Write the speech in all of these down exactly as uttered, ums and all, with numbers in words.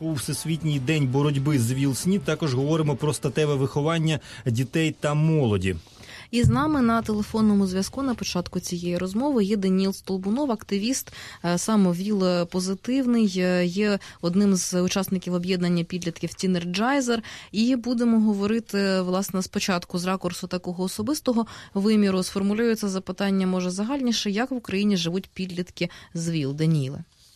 у Всесвітній день боротьби з ВІЛ-СНІД також говоримо про статеве виховання дітей та молоді. І з нами на телефонному зв'язку на початку цієї розмови є Даніїл Столбунов, активіст, саме ВІЛ-позитивний, є одним з учасників об'єднання підлітків «Тінерджайзер». І будемо говорити, власне, спочатку з ракурсу такого особистого виміру. Сформулюється запитання, може, загальніше, як в Україні живуть підлітки з ВІЛ. Даніїле.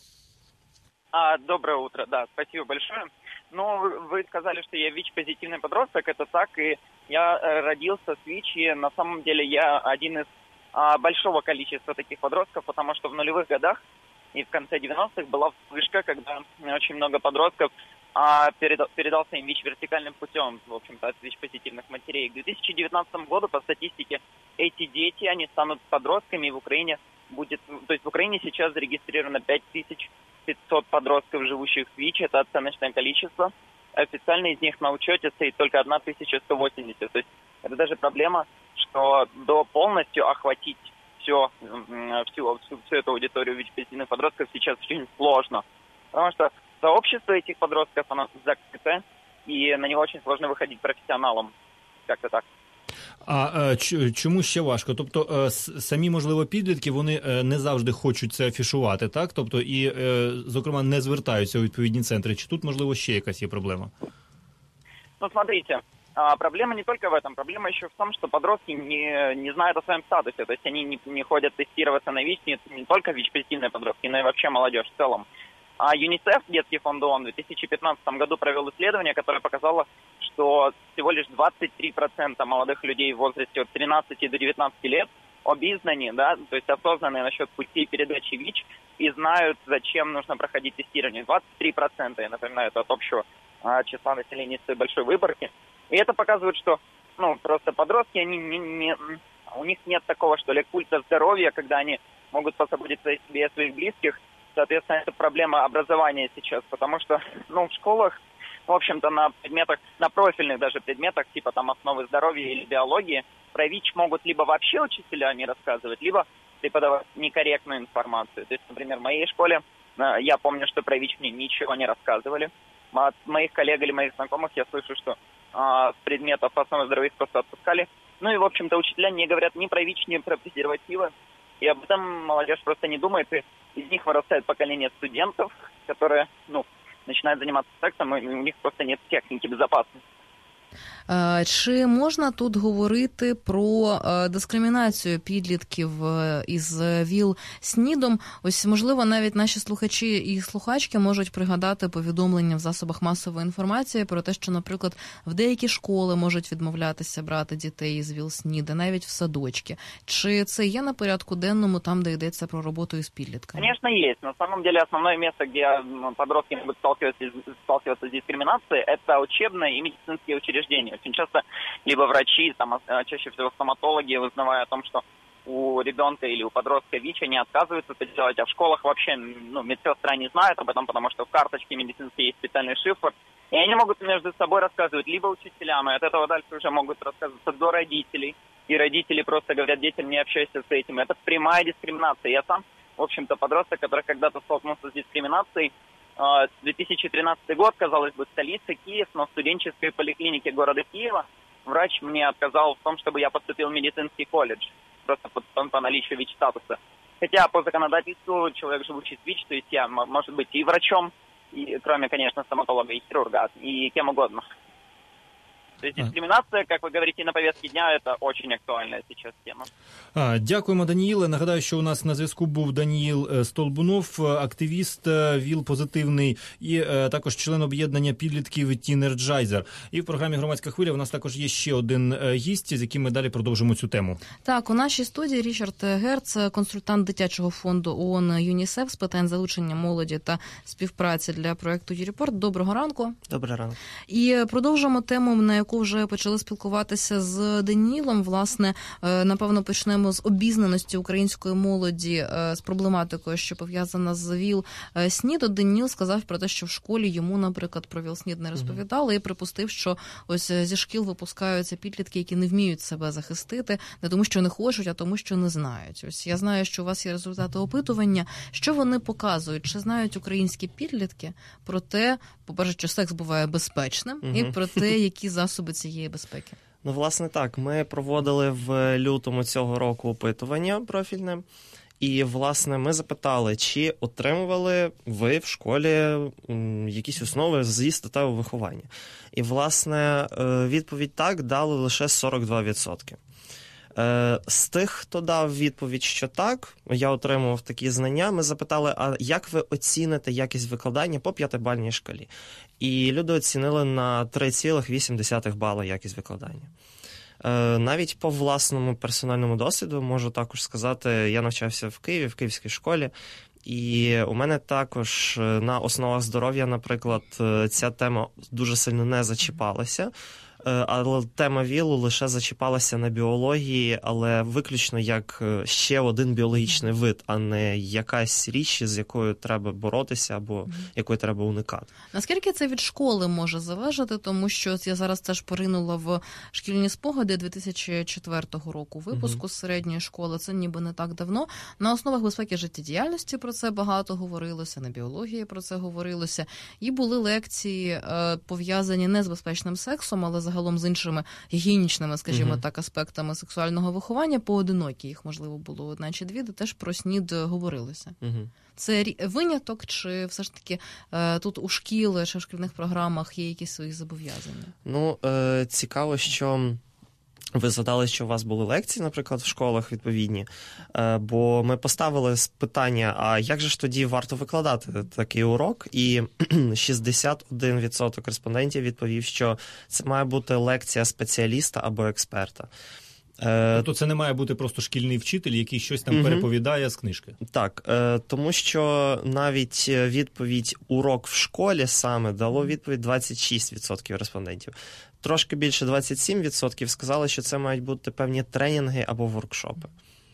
А, доброе утро, да, спасибо большое. Ну, вы сказали, что я ВИЧ-позитивный подросток, это так, и я родился с ВИЧ, и на самом деле я один из а, большого количества таких подростков, потому что в нулевых годах и в конце девяностых была вспышка, когда очень много подростков а, передал, передался им ВИЧ вертикальным путем, в общем-то, от ВИЧ-позитивных матерей. К две тысячи девятнадцатому году, по статистике, эти дети, они станут подростками, и в Украине будет, то есть в Украине сейчас зарегистрировано пять тысяч пятьсот подростков, живущих с ВИЧ, это оценочное количество. Официально из них на учете стоит только тысяча сто восемьдесят. То есть это даже проблема, что до полностью охватить все, всю, всю, всю эту аудиторию ВИЧ-позитивных подростков сейчас очень сложно. Потому что сообщество этих подростков, оно закрыто, и на него очень сложно выходить профессионалам. Как-то так. А чому ще важко? Тобто самі, можливо, підлітки, вони не завжди хочуть це афішувати, так? Тобто і, зокрема, не звертаються у відповідні центри. Чи тут, можливо, ще якась є проблема? Ну, смотрите, проблема не только в этом. Проблема еще в том, что подростки не, не знают о своем статусе. То есть они не, не ходят тестироваться на ВИЧ, не, не только ВИЧ-позитивные подростки, но и вообще молодежь в целом. А ЮНИСЕФ, детский фонд ООН, в две тысячи пятнадцатом году провел исследование, которое показало, что всего лишь двадцать три процента молодых людей в возрасте от тринадцати до девятнадцати лет обизнаны, да, то есть осознанные насчет путей передачи ВИЧ и знают, зачем нужно проходить тестирование. двадцать три процента, я напоминаю, это от общего а, числа населения с большой выборки. И это показывает, что, ну, просто подростки, они не, не, у них нет такого, что ли, культа здоровья, когда они могут позаботиться о себе и о своих близких. Соответственно, это проблема образования сейчас, потому что, ну, в школах, в общем-то, на предметах, на профильных даже предметах, типа там основы здоровья или биологии, про ВИЧ могут либо вообще учителя не рассказывать, либо преподавать некорректную информацию. То есть, например, в моей школе, я помню, что про ВИЧ мне ничего не рассказывали. От моих коллег или моих знакомых я слышу, что а, с предметов основы здоровья их просто отпускали. Ну и, в общем-то, учителя не говорят ни про ВИЧ, ни про презервативы. И об этом молодежь просто не думает, и из них вырастает поколение студентов, которые, ну, начинают заниматься сексом, и у них просто нет техники безопасности. Чи можна тут говорити про дискримінацію підлітків із ВІЛ-СНІДом? Ось, можливо, навіть наші слухачі і слухачки можуть пригадати повідомлення в засобах масової інформації про те, що, наприклад, в деякі школи можуть відмовлятися брати дітей із ВІЛ-СНІДа, навіть в садочки. Чи це є на порядку денному там, де йдеться про роботу із підлітками? Конечно, есть. На самом деле, основное место, где подростки могут сталкиваться, сталкиваться с дискриминацией, это учебные и медицинские учреждения. Очень часто либо врачи, там, чаще всего стоматологи, узнавая о том, что у ребенка или у подростка ВИЧ, они отказываются это делать, а в школах вообще, ну, медсестра не знает об этом, потому что в карточке медицинской есть специальный шифр, и они могут между собой рассказывать либо учителям, и от этого дальше уже могут рассказываться до родителей, и родители просто говорят детям: не общайся с этим. Это прямая дискриминация. Я сам, в общем-то, подросток, который когда-то столкнулся с дискриминацией. две тысячи тринадцатый год, казалось бы, столица, Киев, но в студенческой поликлинике города Киева врач мне отказал в том, чтобы я поступил в медицинский колледж, просто по, по наличию ВИЧ-статуса. Хотя по законодательству человек, живущий с ВИЧ, то есть я, может быть и врачом, и, кроме, конечно, стоматолога и хирурга, и кем угодно. То есть дискриминация, как вы говорите, на повестке дня, это очень актуальная сейчас тема. А, дякуємо, Даніїле. Нагадаю, що у нас на зв'язку був Даніїл Столбунов, активіст ВІЛ-позитивний і е, також член об'єднання підлітків «Тінерджайзер». І в програмі «Громадська хвиля» у нас також є ще один гість, з яким ми далі продовжимо цю тему. Так, у нашій студії Річард Герц, консультант дитячого фонду ООН ЮНІСЕФ з питань залучення молоді та співпраці для проєкту «Юрепорт». Доброго ранку. Доброго ранку. І продовжимо тему, на яку вже почали спілкуватися з Даніїлом. Власне, напевно, почнемо з обізнаності української молоді з проблематикою, що пов'язана з ВІЛ-СНІД. От Даніїл сказав про те, що в школі йому, наприклад, про ВІЛ-СНІД не розповідали, mm-hmm. і припустив, що ось зі шкіл випускаються підлітки, які не вміють себе захистити, не тому, що не хочуть, а тому, що не знають. Ось я знаю, що у вас є результати опитування. Що вони показують? Чи знають українські підлітки про те, по-перше, що секс буває безпечним, mm-hmm. і про те, які засоби цієї безпеки? Ну, власне, так. Ми проводили в лютому цього року опитування профільне. І, власне, ми запитали, чи отримували ви в школі якісь основи зі статевого виховання. І, власне, відповідь так дали лише сорок два відсотки. З тих, хто дав відповідь, що так, я отримував такі знання, ми запитали, а як ви оціните якість викладання по п'ятибальній шкалі? І люди оцінили на три цілих вісім десятих бала якість викладання. Навіть по власному персональному досвіду можу також сказати, я навчався в Києві, в київській школі, і у мене також на основах здоров'я, наприклад, ця тема дуже сильно не зачіпалася. Але тема ВІЛу лише зачіпалася на біології, але виключно як ще один біологічний вид, а не якась річ, з якою треба боротися або mm-hmm. якої треба уникати. Наскільки це від школи може залежати? Тому що я зараз теж поринула в шкільні спогади дві тисячі четвертого року випуску mm-hmm. з середньої школи. Це ніби не так давно. На основах безпеки життєдіяльності про це багато говорилося, на біології про це говорилося. І були лекції, пов'язані не з безпечним сексом, але загалом з іншими гігієнічними, скажімо uh-huh. так, аспектами сексуального виховання, поодинокі, їх, можливо, було одна чи дві, де теж про СНІД говорилося. Uh-huh. Це виняток, чи все ж таки тут у шкіли, чи в шкільних програмах є якісь свої зобов'язання? Ну, е- цікаво, що ви згадали, що у вас були лекції, наприклад, в школах відповідні, бо ми поставили питання, а як же ж тоді варто викладати такий урок? І шістдесят один відсоток респондентів відповів, що це має бути лекція спеціаліста або експерта. Тобто це не має бути просто шкільний вчитель, який щось там mm-hmm. переповідає з книжки? Так, тому що навіть відповідь «урок в школі» саме дало відповідь двадцять шість відсотків респондентів. Трошки більше двадцять сім відсотків сказали, що це мають бути певні тренінги або воркшопи.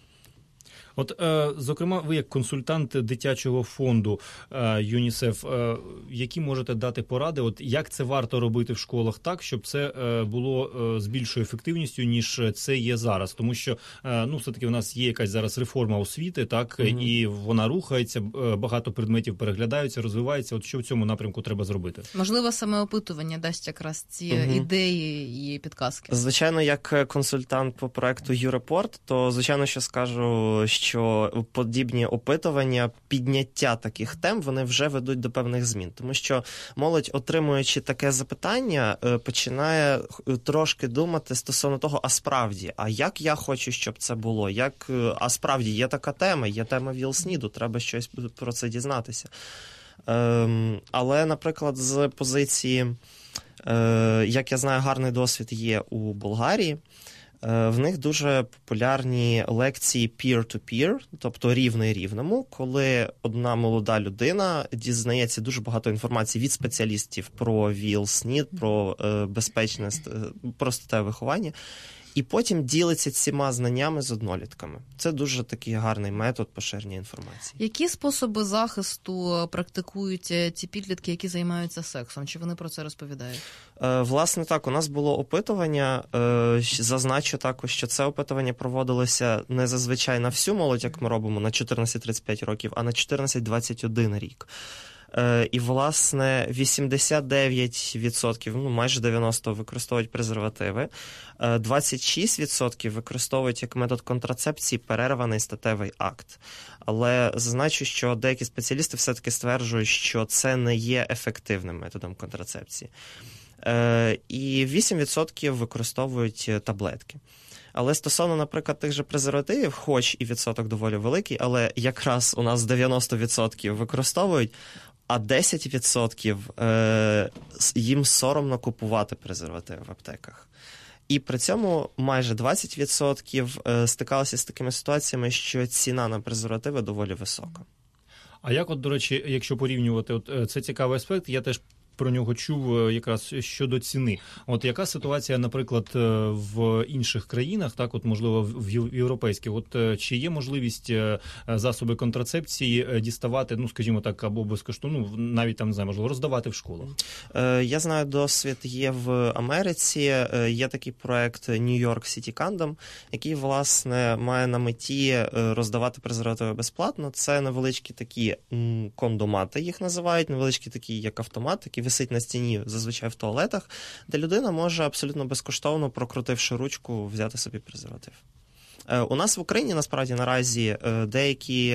От, зокрема, ви як консультант дитячого фонду ЮНІСЕФ, які можете дати поради, от як це варто робити в школах так, щоб це було з більшою ефективністю, ніж це є зараз? Тому що, ну, все-таки в нас є якась зараз реформа освіти, так, mm-hmm. і вона рухається, багато предметів переглядаються, розвиваються. От що в цьому напрямку треба зробити? Можливо, саме опитування дасть якраз ці mm-hmm. ідеї і підказки. Звичайно, як консультант по проекту «Юрепорт», то, звичайно, що скажу, що подібні опитування, підняття таких тем, вони вже ведуть до певних змін. Тому що молодь, отримуючи таке запитання, починає трошки думати стосовно того, а справді, а як я хочу, щоб це було? Як, а справді, є така тема, є тема ВІЛ-СНІДу, треба щось про це дізнатися. Ем, але, наприклад, з позиції, е, як я знаю, гарний досвід є у Болгарії. В них дуже популярні лекції peer-to-peer, тобто рівний рівному, коли одна молода людина дізнається дуже багато інформації від спеціалістів про ВІЛ-СНІД, про безпечне, про статеве виховання, і потім ділиться цими знаннями з однолітками. Це дуже такий гарний метод поширення інформації. Які способи захисту практикують ті підлітки, які займаються сексом? Чи вони про це розповідають? Власне, так, у нас було опитування. Зазначу також, що це опитування проводилося не зазвичай на всю молодь, як ми робимо, на чотирнадцять тридцять п'ять років, а на чотирнадцять двадцять один рік. І, власне, вісімдесят дев'ять відсотків, ну, майже дев'яносто відсотків використовують презервативи, двадцять шість відсотків використовують як метод контрацепції перерваний статевий акт. Але зазначу, що деякі спеціалісти все-таки стверджують, що це не є ефективним методом контрацепції. І вісім відсотків використовують таблетки. Але стосовно, наприклад, тих же презервативів, хоч і відсоток доволі великий, але якраз у нас дев'яносто відсотків використовують, а десять відсотків е, їм соромно купувати презервативи в аптеках. І при цьому майже двадцять відсотків е, стикалися з такими ситуаціями, що ціна на презервативи доволі висока. А як, от, до речі, якщо порівнювати, от це цікавий аспект, я теж про нього чув якраз щодо ціни. От яка ситуація, наприклад, в інших країнах, так, от можливо в європейських, от чи є можливість засоби контрацепції діставати, ну скажімо так, або безкоштовно, ну, навіть там, не знаю, можливо, роздавати в школах? Я знаю, досвід є в Америці. Є такий проект New York City Condom, який, власне, має на меті роздавати презервативи безплатно. Це невеличкі такі кондомати, їх називають, невеличкі такі, як автомат, який висить на стіні, зазвичай в туалетах, де людина може абсолютно безкоштовно, прокрутивши ручку, взяти собі презерватив. У нас в Україні, насправді, наразі деякі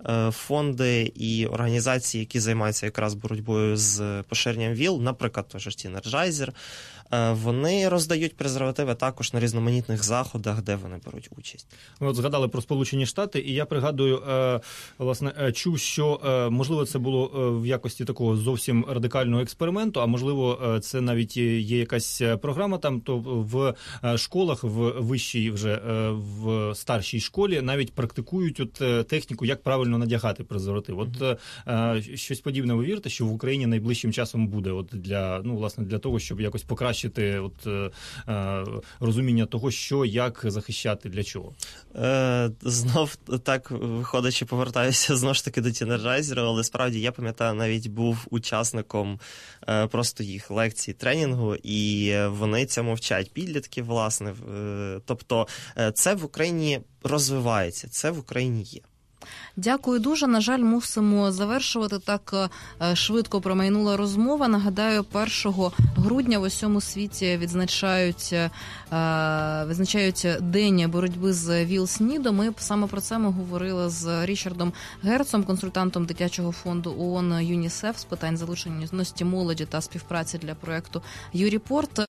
фонди і організації, які займаються якраз боротьбою з поширенням ВІЛ, наприклад, той же Тінерджайзер, вони роздають презервативи також на різноманітних заходах, де вони беруть участь. Ви от згадали про Сполучені Штати, і я пригадую, власне, чув, що, можливо, це було в якості такого зовсім радикального експерименту, а можливо, це навіть є якась програма там, то в школах, в вищій вже, в старшій школі навіть практикують от техніку, як правильно надягати презерватив. От mm-hmm. щось подібне ви вірите, що в Україні найближчим часом буде от для, ну, власне, для того, щоб якось покращити от, е, розуміння того, що, як захищати, для чого? Е, знов так, виходячи, повертаюся знову ж таки до Тінерджайзеру, але справді я пам'ятаю, навіть був учасником е, просто їх лекцій, тренінгу, і вони цьому вчать підлітків, власне. Е, тобто це в Україні розвивається, це в Україні є. Дякую дуже. На жаль, мусимо завершувати. Так швидко промайнула розмова. Нагадаю, першого грудня в усьому світі відзначають, відзначають День боротьби з ВІЛ-СНІДом. Ми саме про це ми говорили з Річардом Герцом, консультантом дитячого фонду ООН ЮНІСЕФ з питань залученості молоді та співпраці для проєкту «Юріпорт».